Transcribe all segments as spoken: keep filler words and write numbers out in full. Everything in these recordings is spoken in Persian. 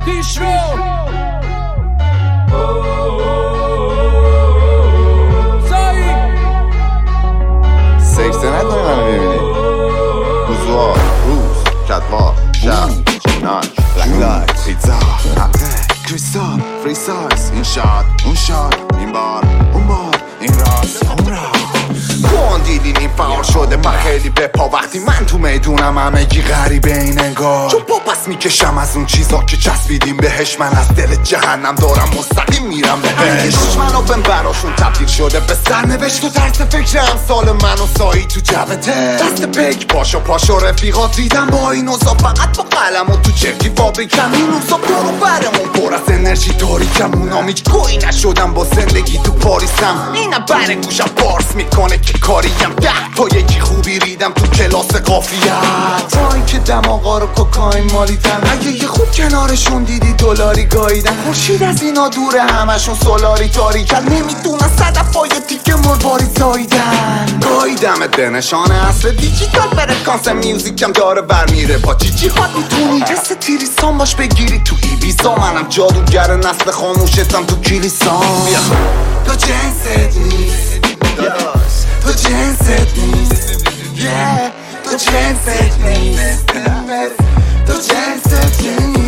پیش رو سکته نکنی منو میبینی روزوار روز کتوار شب ناش بلک لایت پیتزا کریستال فری سایز این شاد اون شاد این بار اون بار این راست اون راست کن دیدین این فعال شده من خیلی بپا وقتی من تو میدونم همه گی غریبه این انگار چون پا پس میکشم از اون چیزا که چسبیدیم بهش من از دل جهنم دارم مستقیم میرم بهش منو بهم براشون تبدیل شده به سرنوشت تو طرز فکر امثال من و سایی تو جبته دست پیک پاشو پاشو رفیقات ریدم با این اوزا فقط با قلم و تو چرکی فابریکم این اوزا برو برمون پر از انرژی تاریکم اونام هیچ گویی نشدم با زندگی تو پاریسم اینم بر گوشم پارس میکنه که کاریم ده تا یکی خوبی ریدم تو کلاس قافیت تا اینکه دماغا رو کوکائین مالیدن اگه یه خوب کنارشون دیدی دلاری گاییدن خورشید از اینا دوره همشون سولاری تاریکن نمیدونن صدفای تیکه مرباری زاییدن گاییدم به نشان اصل دیجیتال فرکانس میوزیکم داره برمیره با چی چی هات میتونی حس تیریسان باش بگیری تو ایبیزا منم جادوگر نسل خاموشتم تو کلیسان تو جنست نیست تو جنست نیست تو جنست نیست تو جنست نیست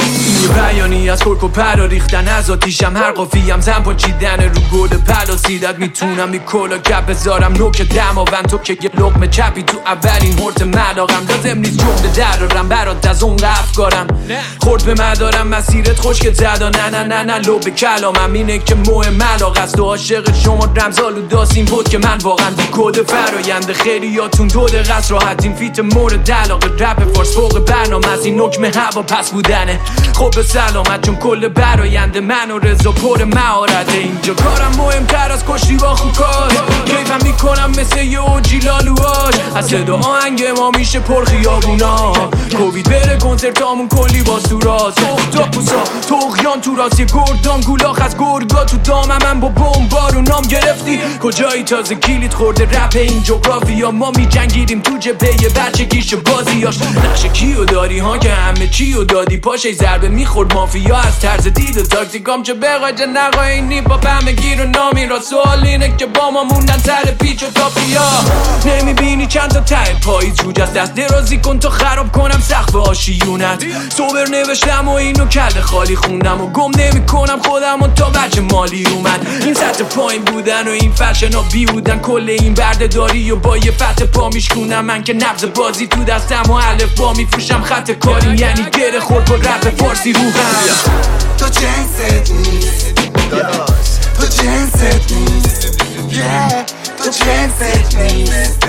بیانی از خورک و پرا ریختن از آتیشم هر قافیم زن پاچیدن رو گل پلاسیدت میتونم بی کلا کپ بذارم نوک دماوند تو که یه لقمه چپی تو اولین هورت ملاقم لازم نیست جمله درارم برات از اون افکارم خورد به مدارم مسیرت خشک زدا نه نه نه نه لو به کلامم اینه که مهم ملاق است و عاشق شما رمزالو داستین بود که من واقعا بی کد فراینده خیلی یاتون دو دقیقه راحتین فیت مورد علاقه رپ فارس فوق برنامه از این نکمه هوا پس بودنه خب به سلامت چون کل براینده من و رضا پر مهارته اینجا کارم مهمتر از کشتی با خوکار کیفم میکنم مثل یه اوجی لالوهاش از صدا آهنگ ما میشه پر خیابونا کووید بره کنسرتامون کلی با سوراز تخت تا پوسا تغیان تو راست یه گردان گولاخ از گرگا تو دامم من با بمبارو نام گرفتی کجایی تازه کلیت خورده رپ این جغرافیا ما میجنگیدیم تو جبهه بچگیش بازیاش نقش کیو داری ها که همه چیو دادی پاشه ضربه میخورد مافیا از طرز دید و تاکتیکام چه بقاجه نقای اینی با همه گیر و نامی را سوال اینه که با ما موندن سر پیچ و تاپیا نمیبینی چند تا ته پایی جوج از دست درازی کن تا خراب کنم سقف آشیونت سوبر نوشتم و اینو کل خالی خوندم و گم نمی کنم خودم و تا بچه مالی اومد این سطح پایین بودن و این فشن ها بی بودن کل این برده داری و با یه فتح پا میشکونم من که نبض بازی تو دستم و الف با میفروشم خط کاری یعنی گره خورد با رپ فارسی روحم تو جنست نیست تو جنست نیست تو جنست نیست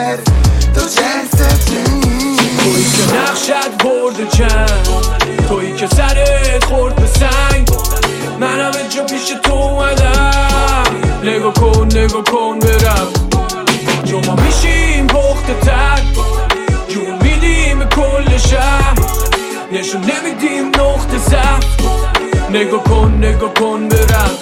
تو جنست نیست تویی که نقشت برده چند تویی که سرت خورد به سنگ منم اینجا پیش تو اومدم نگاه کن نگاه کن برم چون ما میشیم پخته تر جون میدیم کل شهر نشون نمیدیم نقطه ضعف نگاه کن نگاه کن برم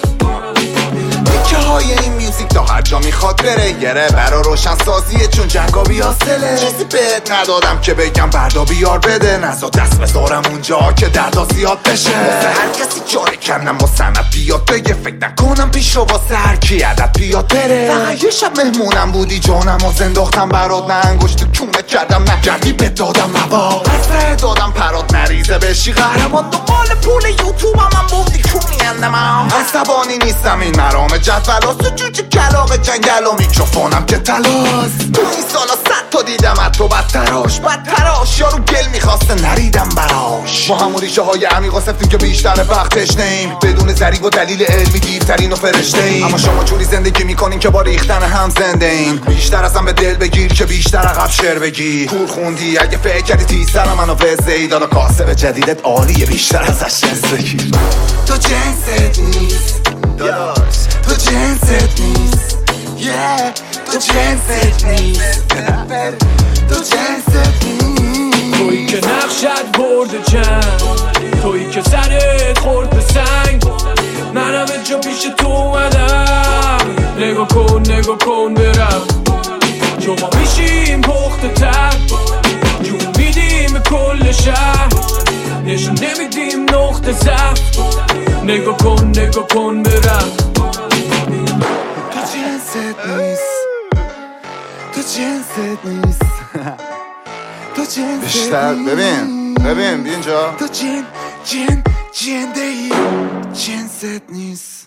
که های این میوزیک تا هر جا میخواد بره گره برا روشن سازیه چون جنگا بیاسله چیزی بهت ندادم که بگم بردا بیار بده نزا دست بذارم اونجا که دردا زیاد بشه واسه هر کسی جاره کردم با سنت بیاد بگه فکر نکنم پیش رو واسه هر کی عدد بیاد بره نه یه شب مهمونم بودی جانم و زنداختم برات نه انگشت کونه کردم نه گردی به دادم مبا پسره دادم پرات نریزه بشی قهرمان دنبال پول یوتیوب هم من بودی کونی اندمم عصبانی نیستم این مرام جدولاست تو جوجه کلاق جنگل و میکروفونم که تلاست تو این سالا صد تا دیدم حتی بدتراش بدتراش یارو گل میخواسته نریدم براش ما همون ریشه های عمیقا سفتیم که بیشتر وقتش نیم بدون ذریب و دلیل علمی دیوترین و فرشته ایم اما شما جوری زندگی میکنین که با ریختن هم زنده ایم بیشتر ازم به دل بگیر که بیشتر عقب شعر بگی کور خوندی اگه فکر کردی تیزتر منو وزه ای دالا کاسب جدیدت عالیه بیشتر ازش جنس بگیر تو جنست نیست تو جنست نیست تو جنست نیست تو جنست نیست تویی که نقشت برده چند تویی که سرت خورد به سنگ منم اینجا پیش تو اومدم نگاه کن نگاه کن برم چون ما میشیم پخته تر جون میدیم کل شهر نشون نمیدیم نقطه ضعف. نگاه کن نگاه کن برم. تو جنست نیست، تو جنست نیست، تو جنست بیشتر ببین ببین بی اینجا. تو جن جن جنده ای جنست نیست.